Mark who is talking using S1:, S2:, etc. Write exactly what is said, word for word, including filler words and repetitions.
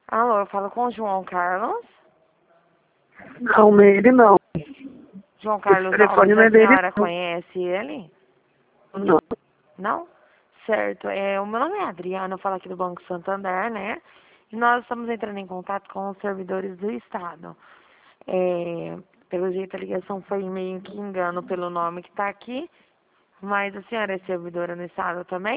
S1: Alô, eu falo com o João Carlos.
S2: Não, ele não.
S1: João
S2: Esse
S1: Carlos
S2: telefone
S1: Alves,
S2: não
S1: a
S2: é dele,
S1: senhora
S2: não.
S1: conhece ele?
S2: Não.
S1: Não? Certo. É, o meu nome é Adriana, eu falo aqui do Banco Santander, né? E nós estamos entrando em contato com os servidores do Estado. É, pelo jeito a ligação foi meio que engano pelo nome que está aqui, mas a senhora é servidora no Estado também?